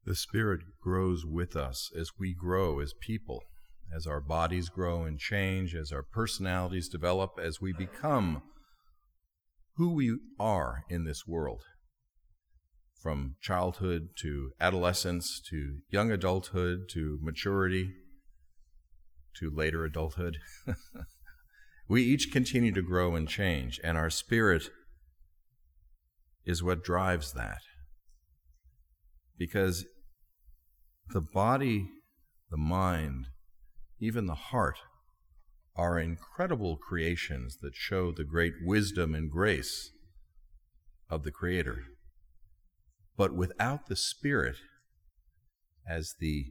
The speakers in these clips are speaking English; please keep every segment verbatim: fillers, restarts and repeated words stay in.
The Spirit grows with us as we grow as people, as our bodies grow and change, as our personalities develop, as we become who we are in this world, from childhood to adolescence to young adulthood to maturity to later adulthood. We each continue to grow and change, and our spirit is what drives that. Because the body, the mind, even the heart are incredible creations that show the great wisdom and grace of the Creator. But without the Spirit as the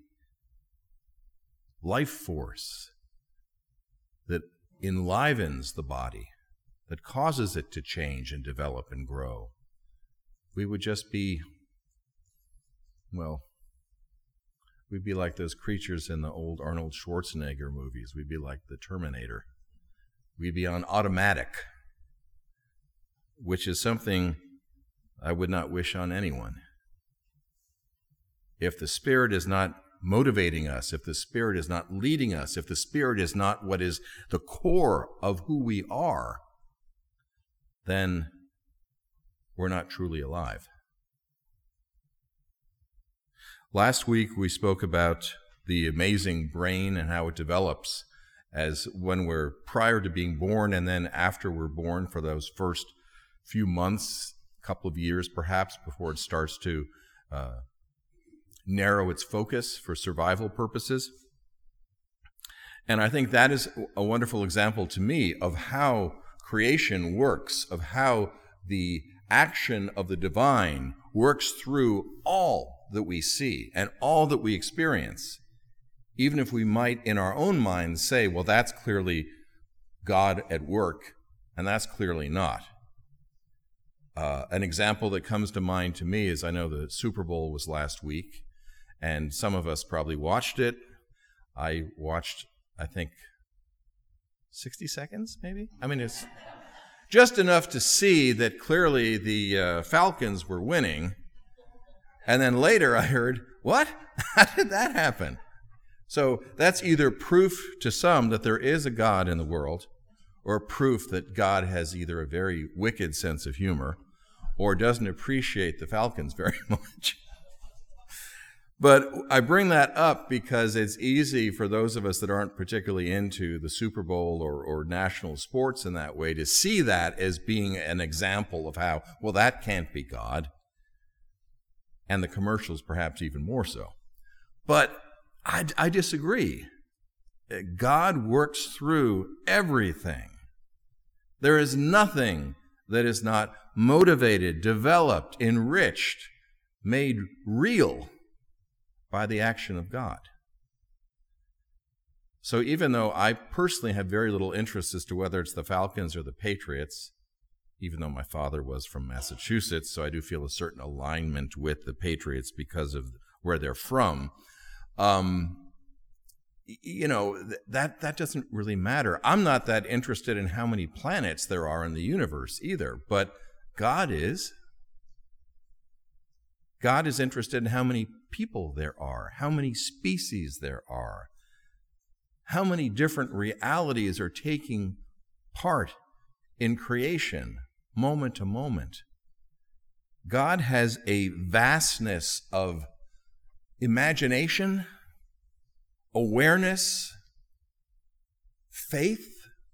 life force that enlivens the body, that causes it to change and develop and grow, we would just be, well, we'd be like those creatures in the old Arnold Schwarzenegger movies. We'd be like the Terminator. We'd be on automatic, which is something I would not wish on anyone. If the Spirit is not motivating us, if the Spirit is not leading us, if the Spirit is not what is the core of who we are, then we're not truly alive. Last week we spoke about the amazing brain and how it develops as when we're prior to being born and then after we're born for those first few months, couple of years perhaps, before it starts to uh, narrow its focus for survival purposes. And I think that is a wonderful example to me of how creation works, of how the action of the divine works through all that we see and all that we experience, even if we might in our own minds say, well, that's clearly God at work, and that's clearly not. Uh, an example that comes to mind to me is I know the Super Bowl was last week, and some of us probably watched it. I watched, I think, sixty seconds, maybe? I mean, it's just enough to see that clearly the uh, Falcons were winning. And then later I heard, what? How did that happen? So that's either proof to some that there is a God in the world, or proof that God has either a very wicked sense of humor or doesn't appreciate the Falcons very much. But I bring that up because it's easy for those of us that aren't particularly into the Super Bowl or, or national sports in that way to see that as being an example of how, well, that can't be God. And the commercials perhaps even more so. But I, I disagree. God works through everything. There is nothing that is not motivated, developed, enriched, made real by the action of God. So even though I personally have very little interest as to whether it's the Falcons or the Patriots, even though my father was from Massachusetts, so I do feel a certain alignment with the Patriots because of where they're from, um, you know, that, that doesn't really matter. I'm not that interested in how many planets there are in the universe either, but God is. God is interested in how many people there are, how many species there are, how many different realities are taking part in creation, moment to moment. God has a vastness of imagination, awareness, faith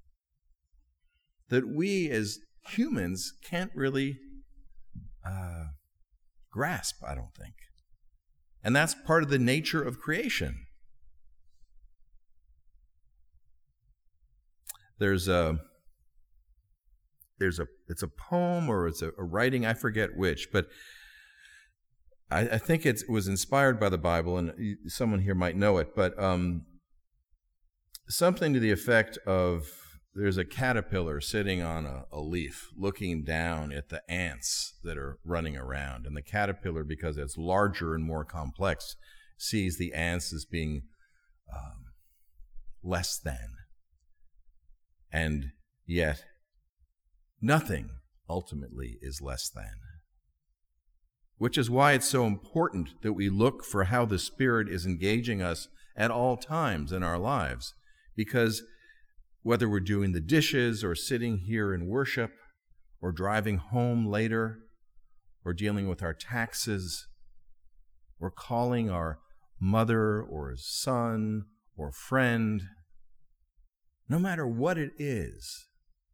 that we as humans can't really uh, grasp, I don't think. And that's part of the nature of creation. There's a there's a it's a poem or it's a, a writing, I forget which, but I, I think it's, it was inspired by the Bible, and someone here might know it, but um, something to the effect of there's a caterpillar sitting on a, a leaf looking down at the ants that are running around. And the caterpillar, because it's larger and more complex, sees the ants as being um, less than. And yet, nothing ultimately is less than. which is why it's so important that we look for how the Spirit is engaging us at all times in our lives. Because whether we're doing the dishes or sitting here in worship or driving home later or dealing with our taxes or calling our mother or son or friend, no matter what it is,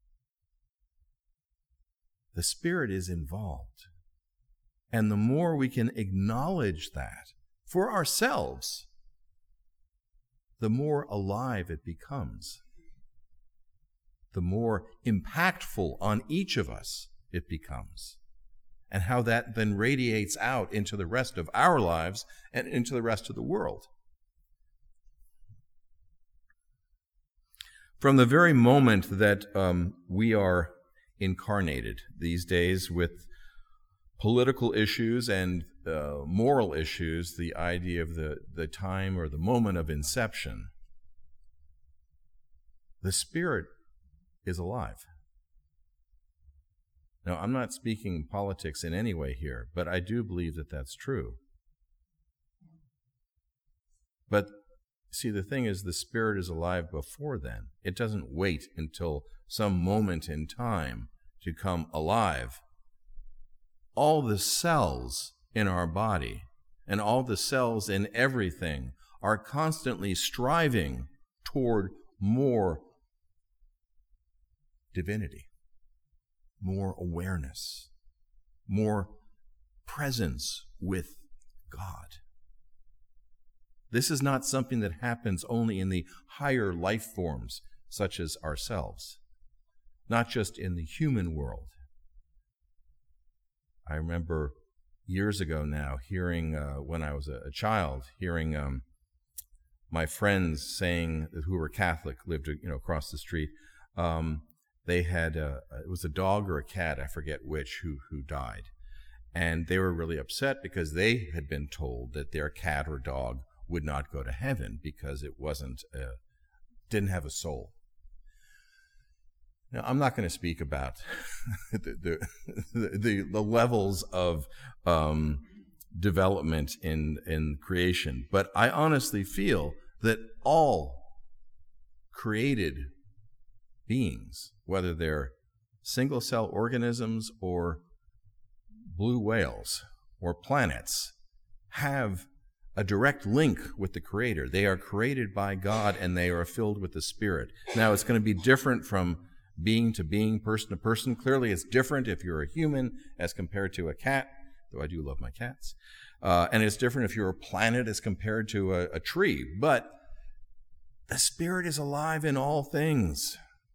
the Spirit is involved. And the more we can acknowledge that for ourselves, the more alive it becomes. The more impactful on each of us it becomes. And how that then radiates out into the rest of our lives and into the rest of the world. From the very moment that um, we are incarnated these days with political issues and uh, moral issues, the idea of the, the time or the moment of inception, the Spirit is alive. Now, I'm not speaking politics in any way here, but I do believe that that's true. But see, the thing is, the Spirit is alive before then. It doesn't wait until some moment in time to come alive. All the cells in our body and all the cells in everything are constantly striving toward more divinity, more awareness, more presence with God. This is not something that happens only in the higher life forms, such as ourselves, not just in the human world. I remember years ago now hearing, uh, when I was a, a child, hearing um, my friends saying, who were Catholic, lived you know across the street, um, they had, a, it was a dog or a cat, I forget which, who who died. And they were really upset because they had been told that their cat or dog would not go to heaven because it wasn't, uh, didn't have a soul. Now, I'm not going to speak about the, the, the, the levels of um, development in, in creation, but I honestly feel that all created beings, whether they're single-cell organisms or blue whales or planets, have a direct link with the Creator. They are created by God and they are filled with the Spirit. Now, it's going to be different from being to being, person to person. Clearly, it's different if you're a human as compared to a cat, though I do love my cats. Uh, and it's different if you're a planet as compared to a, a tree. But the Spirit is alive in all things.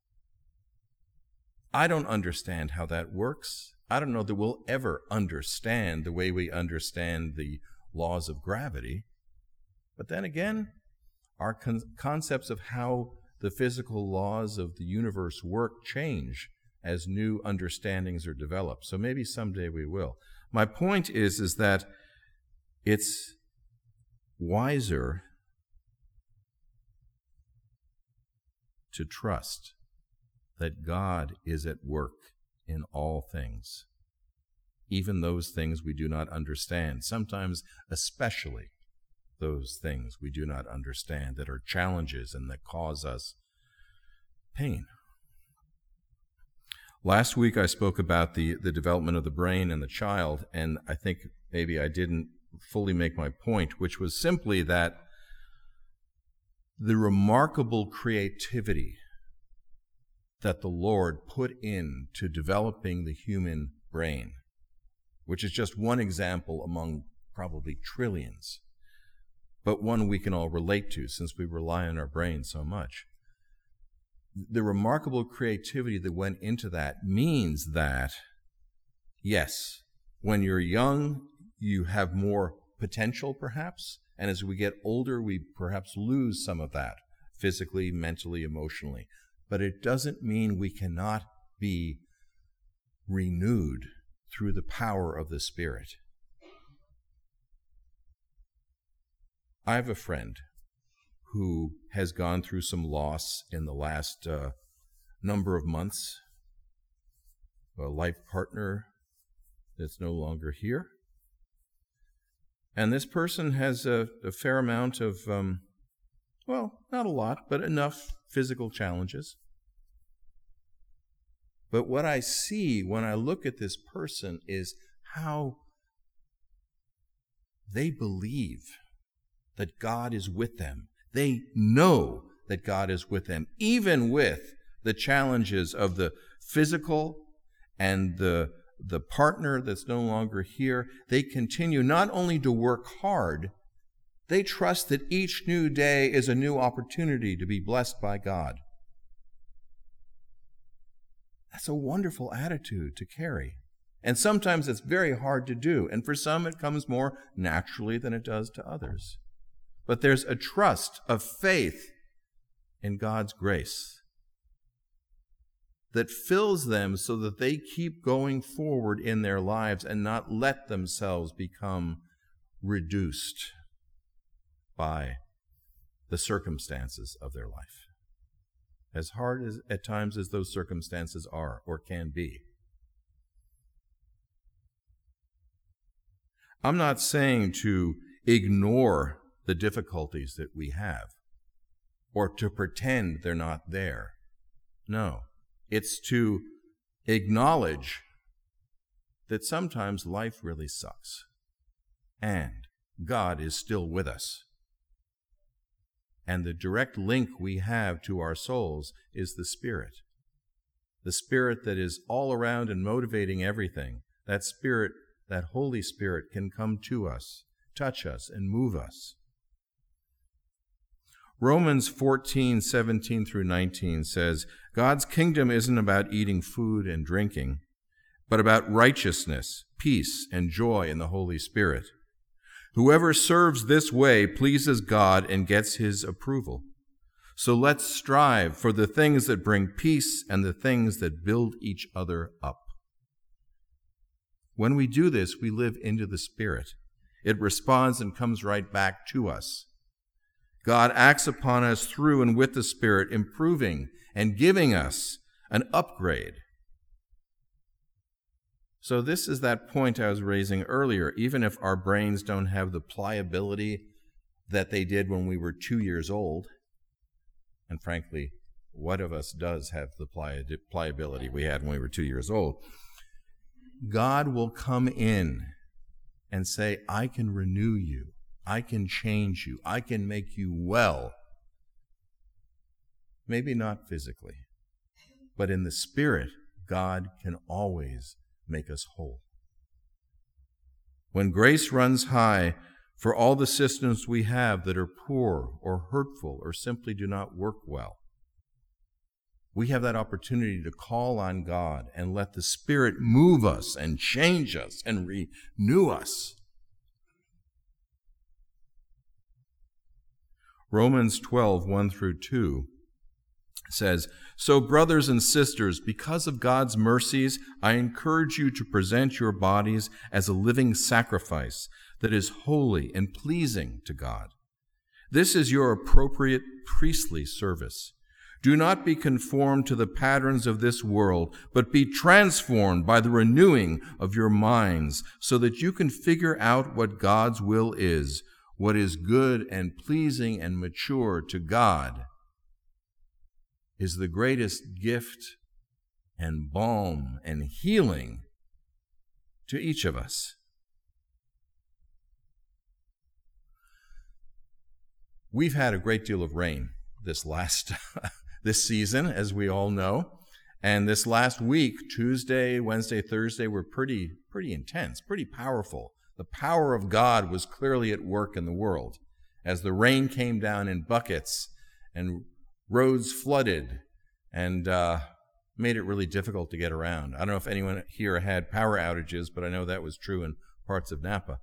I don't understand how that works. I don't know that we'll ever understand the way we understand the laws of gravity. But then again, our con- concepts of how the physical laws of the universe work change as new understandings are developed. So maybe someday we will. My point is, is that it's wiser to trust that God is at work in all things, even those things we do not understand, sometimes especially those things we do not understand that are challenges and that cause us pain. Last week I spoke about the, the development of the brain in the child, and I think maybe I didn't fully make my point, which was simply that the remarkable creativity that the Lord put into developing the human brain, which is just one example among probably trillions, but one we can all relate to since we rely on our brain so much. The remarkable creativity that went into that means that, yes, when you're young, you have more potential perhaps, and as we get older, we perhaps lose some of that physically, mentally, emotionally. But it doesn't mean we cannot be renewed through the power of the Spirit. I have a friend who has gone through some loss in the last uh, number of months, a life partner that's no longer here, And this person has a, a fair amount of, um, well, not a lot, but enough physical challenges. But what I see when I look at this person is how they believe that God is with them. They know that God is with them, even with the challenges of the physical and the, the partner that's no longer here. They continue not only to work hard, they trust that each new day is a new opportunity to be blessed by God. That's a wonderful attitude to carry. And sometimes it's very hard to do. And for some, it comes more naturally than it does to others. But there's a trust of faith in God's grace that fills them so that they keep going forward in their lives and not let themselves become reduced by the circumstances of their life, as hard as at times as those circumstances are or can be. I'm not saying to ignore the difficulties that we have or to pretend they're not there. No, it's to acknowledge that sometimes life really sucks and God is still with us. And the direct link we have to our souls is the Spirit. The Spirit that is all around and motivating everything. That Spirit, that Holy Spirit, can come to us, touch us, and move us. Romans fourteen, seventeen through nineteen says, God's kingdom isn't about eating food and drinking, but about righteousness, peace, and joy in the Holy Spirit. Whoever serves this way pleases God and gets his approval. So let's strive for the things that bring peace and the things that build each other up. When we do this, we live into the Spirit. It responds and comes right back to us. God acts upon us through and with the Spirit, improving and giving us an upgrade. So this is that point I was raising earlier. Even if our brains don't have the pliability that they did when we were two years old, and frankly, what of us does have the pli- pliability we had when we were two years old? God will come in and say, I can renew you. I can change you. I can make you well. Maybe not physically, but in the Spirit, God can always make us whole. When grace runs high, for all the systems we have that are poor or hurtful or simply do not work well, we have that opportunity to call on God and let the Spirit move us and change us and renew us. Romans twelve, one through two says, So brothers and sisters, because of God's mercies, I encourage you to present your bodies as a living sacrifice that is holy and pleasing to God. This is your appropriate priestly service. Do not be conformed to the patterns of this world, but be transformed by the renewing of your minds, so that you can figure out what God's will is, what is good and pleasing and mature to God, is the greatest gift and balm and healing to each of us. We've had a great deal of rain this last this season, as we all know, and this last week, Tuesday, Wednesday, Thursday, were pretty pretty intense, pretty powerful. The power of God was clearly at work in the world as the rain came down in buckets and roads flooded and uh, made it really difficult to get around. I don't know if anyone here had power outages, but I know that was true in parts of Napa.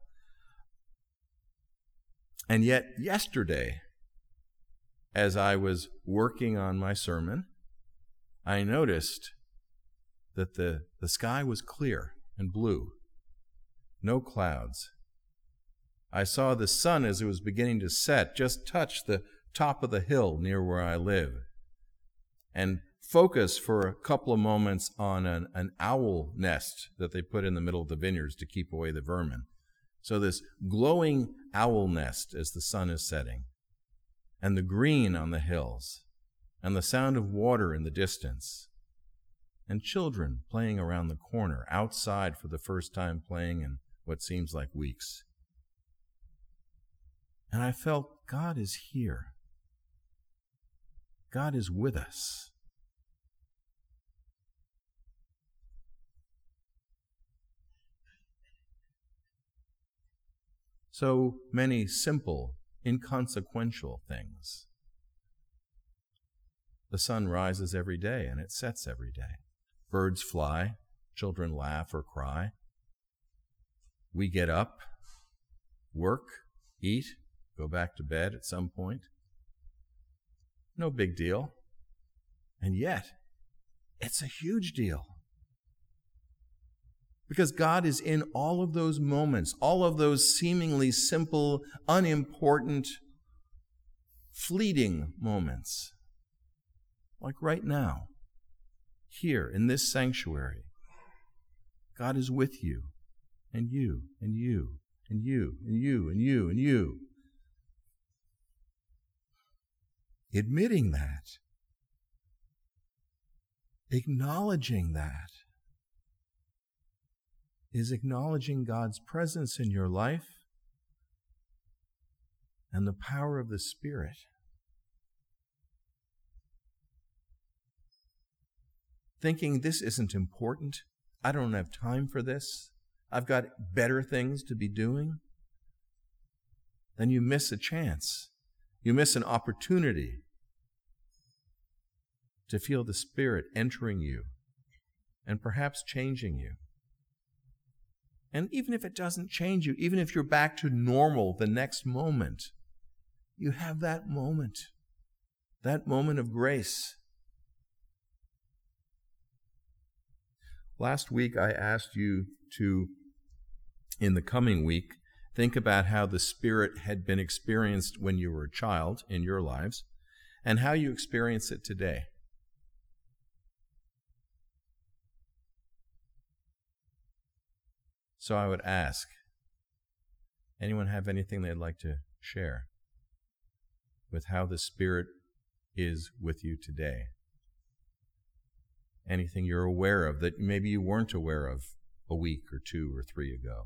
And yet yesterday, as I was working on my sermon, I noticed that the, the sky was clear and blue. No clouds. I saw the sun as it was beginning to set just touch the top of the hill near where I live and focus for a couple of moments on an, an owl nest that they put in the middle of the vineyards to keep away the vermin. So this glowing owl nest as the sun is setting, and the green on the hills, and the sound of water in the distance, and children playing around the corner, outside for the first time playing in what seems like weeks. And I felt God is here. God is with us. So many simple, inconsequential things. The sun rises every day and it sets every day. Birds fly, children laugh or cry. We get up, work, eat, go back to bed at some point. No big deal. And yet, it's a huge deal. Because God is in all of those moments, all of those seemingly simple, unimportant, fleeting moments. Like right now, here in this sanctuary, God is with you, and you, and you, and you, and you, and you, and you. Admitting that, acknowledging that, is acknowledging God's presence in your life and the power of the Spirit. Thinking this isn't important, I don't have time for this, I've got better things to be doing, then you miss a chance. You miss an opportunity to feel the Spirit entering you and perhaps changing you. And even if it doesn't change you, even if you're back to normal the next moment, you have that moment, that moment of grace. Last week I asked you to, in the coming week, think about how the Spirit had been experienced when you were a child in your lives and how you experience it today. So I would ask, anyone have anything they'd like to share with how the Spirit is with you today? Anything you're aware of that maybe you weren't aware of a week or two or three ago?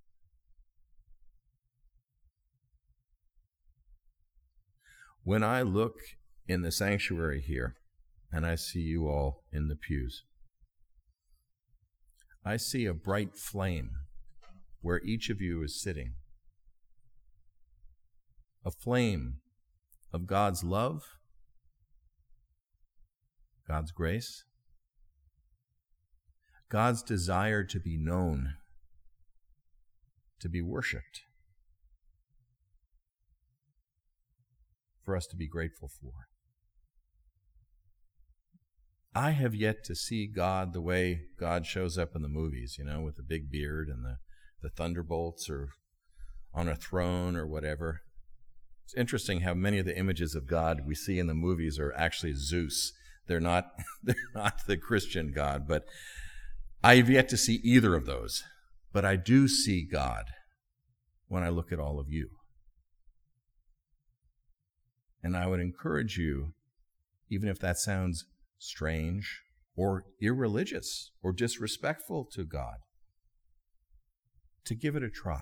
When I look in the sanctuary here, and I see you all in the pews, I see a bright flame where each of you is sitting. A flame of God's love, God's grace, God's desire to be known, to be worshipped, for us to be grateful for. I have yet to see God the way God shows up in the movies, you know, with the big beard and the, the thunderbolts or on a throne or whatever. It's interesting how many of the images of God we see in the movies are actually Zeus. They're not, they're not the Christian God, but I have yet to see either of those. But I do see God when I look at all of you. And I would encourage you, even if that sounds strange or irreligious or disrespectful to God, to give it a try.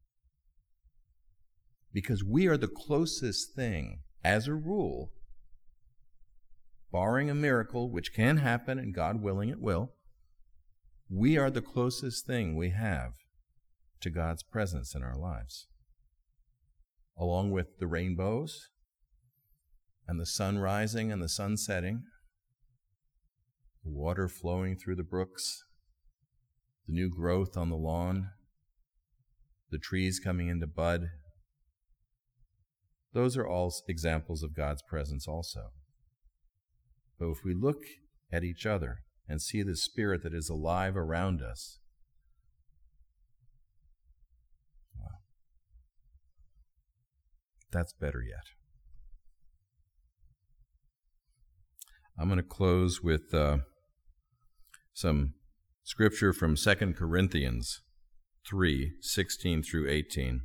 Because we are the closest thing, as a rule, barring a miracle, which can happen, and God willing it will, we are the closest thing we have to God's presence in our lives. Along with the rainbows, and the sun rising and the sun setting, the water flowing through the brooks, the new growth on the lawn, the trees coming into bud. Those are all examples of God's presence also. But if we look at each other and see the Spirit that is alive around us, well, that's better yet. I'm going to close with uh, some scripture from Second Corinthians three, sixteen through eighteen.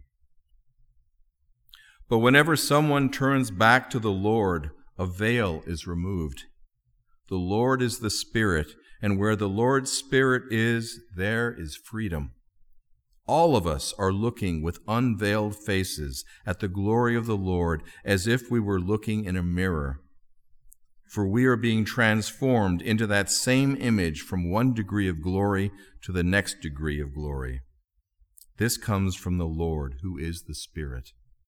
But whenever someone turns back to the Lord, a veil is removed. The Lord is the Spirit, and where the Lord's Spirit is, there is freedom. All of us are looking with unveiled faces at the glory of the Lord as if we were looking in a mirror. For we are being transformed into that same image from one degree of glory to the next degree of glory. This comes from the Lord, who is the Spirit.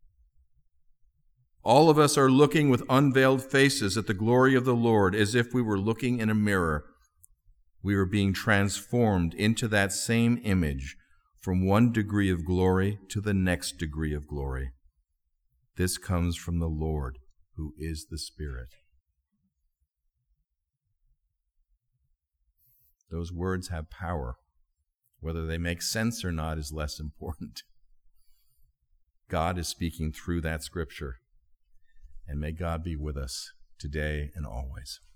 All of us are looking with unveiled faces at the glory of the Lord as if we were looking in a mirror. We are being transformed into that same image from one degree of glory to the next degree of glory. This comes from the Lord, who is the Spirit. Those words have power. Whether they make sense or not is less important. God is speaking through that scripture, and may God be with us today and always.